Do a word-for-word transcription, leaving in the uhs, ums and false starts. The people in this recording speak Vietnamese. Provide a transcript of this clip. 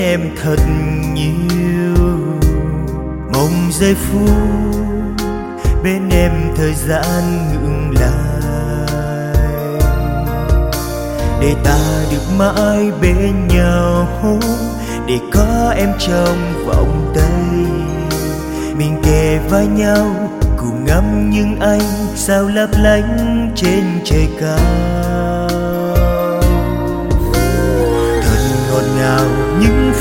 em thật nhiều, mong giây phút bên em thời gian ngừng lại, để ta được mãi bên nhau, để có em trong vòng tay, mình kề vai nhau cùng ngắm những ánh sao lấp lánh trên trời cao.